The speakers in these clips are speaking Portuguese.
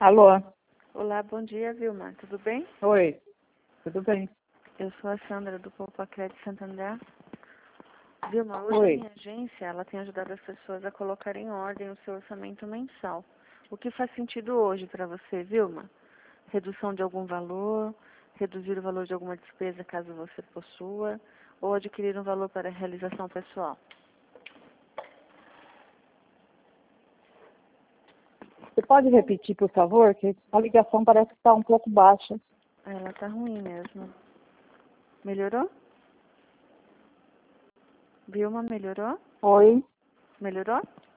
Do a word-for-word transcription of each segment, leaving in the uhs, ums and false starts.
Alô? Olá, bom dia, Vilma. Tudo bem? Oi, tudo bem? Eu sou a Sandra do Poupa Crédito Santander. Vilma, hoje Oi. a minha agência ela tem ajudado as pessoas a colocar em ordem o seu orçamento mensal. O que faz sentido hoje para você, Vilma? Redução de algum valor, reduzir o valor de alguma despesa caso você possua, ou adquirir um valor para realização pessoal? Você pode repetir, por favor? Que a ligação parece que está um pouco baixa. Ela tá ruim mesmo. Melhorou? Vilma, melhorou? Oi, Melhorou?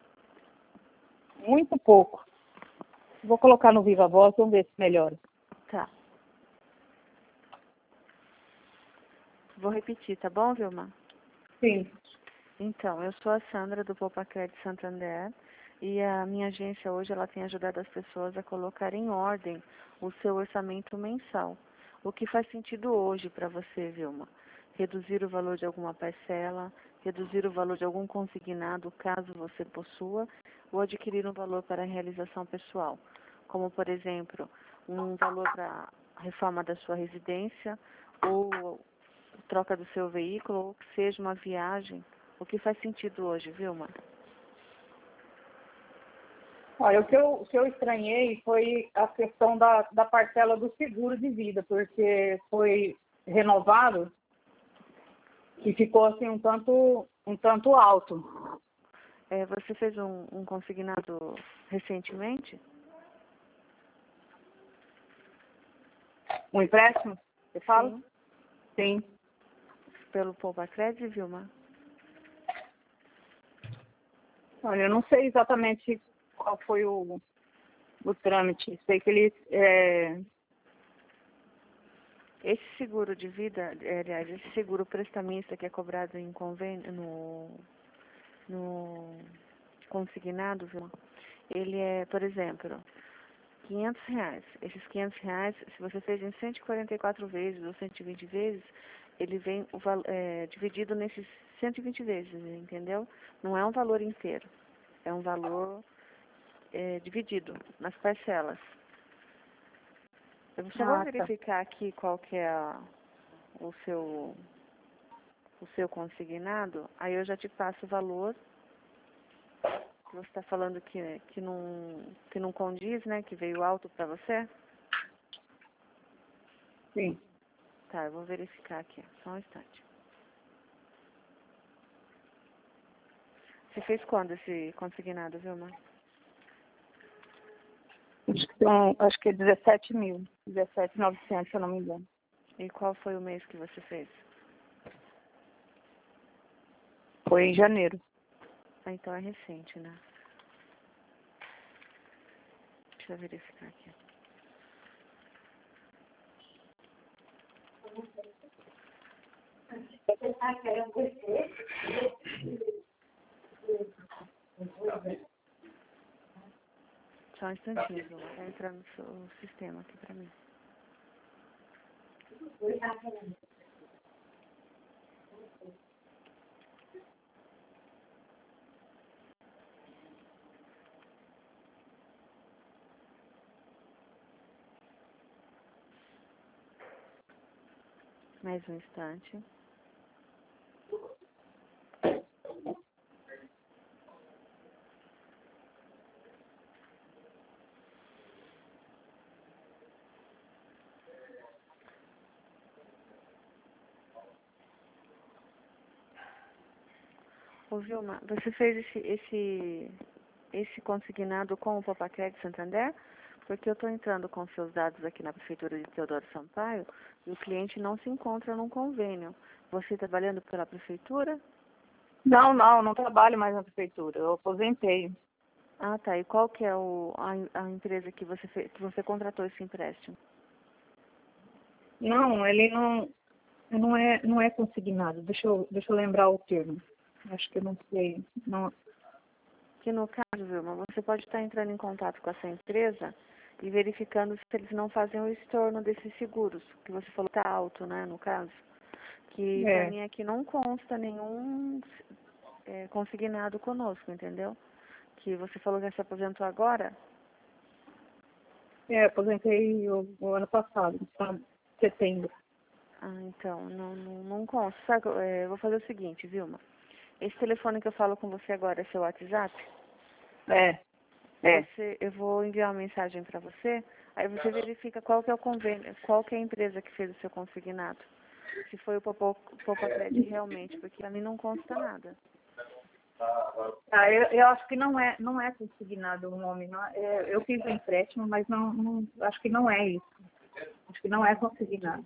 muito pouco. Vou colocar no Viva Voz, vamos ver se melhora. Tá. Vou repetir, tá bom, Vilma? Sim. Então, eu sou a Sandra do Poupa Crédito Santander e a minha agência hoje ela tem ajudado as pessoas a colocar em ordem o seu orçamento mensal. O que faz sentido hoje para você, Vilma? Reduzir o valor de alguma parcela, reduzir o valor de algum consignado, caso você possua, ou adquirir um valor para a realização pessoal, como, por exemplo, um valor para a reforma da sua residência, ou troca do seu veículo, ou que seja uma viagem. O que faz sentido hoje, Vilma? Olha, o que eu, o que eu estranhei foi a questão da, da parcela do seguro de vida, porque foi renovado e ficou assim um tanto, um tanto alto. É, você fez um, um consignado recentemente? Um empréstimo, você fala? Sim. Sim. Pelo Poupa Crédito, Vilma? Olha, eu não sei exatamente qual foi o, o trâmite. Sei que ele é, Esse seguro de vida, é, aliás, esse seguro prestamista que é cobrado em convênio, no, no consignado, Vilma, ele é, por exemplo, quinhentos reais. Esses quinhentos reais, se você fez em cento e quarenta e quatro vezes ou cento e vinte vezes, ele vem o, val- é, dividido nesses cento e vinte vezes, entendeu? Não é um valor inteiro, é um valor é, dividido nas parcelas. Eu só vou Ah, tá. verificar aqui qual que é a- o seu o seu consignado, aí eu já te passo o valor que você está falando que, que, não, que não condiz, né? Que veio alto para você. Sim. Tá, eu vou verificar aqui, só um instante. Você fez quando esse consignado, Vilma? Acho que, são, acho que é dezessete mil. dezessete mil e novecentos, se eu não me engano. E qual foi o mês que você fez? Foi em janeiro. Ah, então é recente, né? Deixa eu verificar aqui. Só um instantinho, Vilma. Tá entrando no seu sistema aqui pra mim. Mais um instante. Ô, Vilma, você fez esse, esse, esse consignado com o Poupa Crédito Santander? Porque eu estou entrando com seus dados aqui na Prefeitura de Teodoro Sampaio e o cliente não se encontra num convênio. Você trabalhando pela Prefeitura? Não, não, não trabalho mais na prefeitura. Eu aposentei. Ah, tá. E qual que é o, a, a empresa que você, fez, que você contratou esse empréstimo? Não, ele não, não, é, não é consignado. Deixa eu, deixa eu lembrar o termo. Acho que eu não sei. Não, Que no caso, Vilma, você pode estar entrando em contato com essa empresa e verificando se eles não fazem o estorno desses seguros, que você falou que está alto, né, no caso. Que para é, mim aqui não consta nenhum é, consignado conosco, entendeu? Que você falou que se aposentou agora. É, aposentei o, o ano passado, em setembro. Ah, então, não, não, não consta. Sabe, é, eu vou fazer o seguinte, Vilma. Esse telefone que eu falo com você agora é seu WhatsApp? É, é. Você, eu vou enviar uma mensagem para você, aí você verifica qual que é o convênio, qual que é a empresa que fez o seu consignado. Se foi o Popacred realmente, porque a mim não consta nada. Ah, eu, eu acho que não é, não é consignado o nome. Não, é, eu fiz o empréstimo, mas não, não, acho que não é isso. Acho que não é consignado.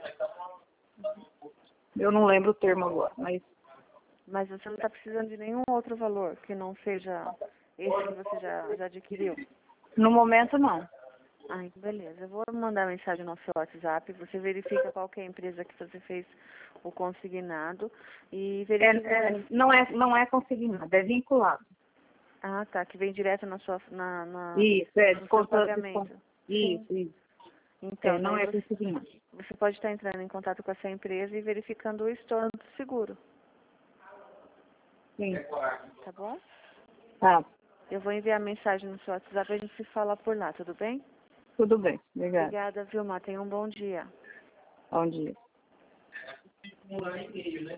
Eu não lembro o termo agora, mas... Mas você não está precisando de nenhum outro valor que não seja esse que você já, já adquiriu? No momento, não. Ah, então beleza. Eu vou mandar mensagem no seu WhatsApp, você verifica qual que é a empresa que você fez o consignado e verifica... É, é, não, é, não é consignado, é vinculado. Ah, tá, que vem direto na sua, na, na, Isso, é, no seu desconto, pagamento. desconto. Isso, Sim. isso. Então, É, não daí é você, consignado. você pode estar entrando em contato com essa empresa e verificando o estorno do seguro, Sim. tá bom? Tá, Eu vou enviar mensagem no seu WhatsApp e a gente se fala por lá, tudo bem? tudo bem. Obrigada. Obrigada, Vilma. Tenha um bom dia. Bom dia.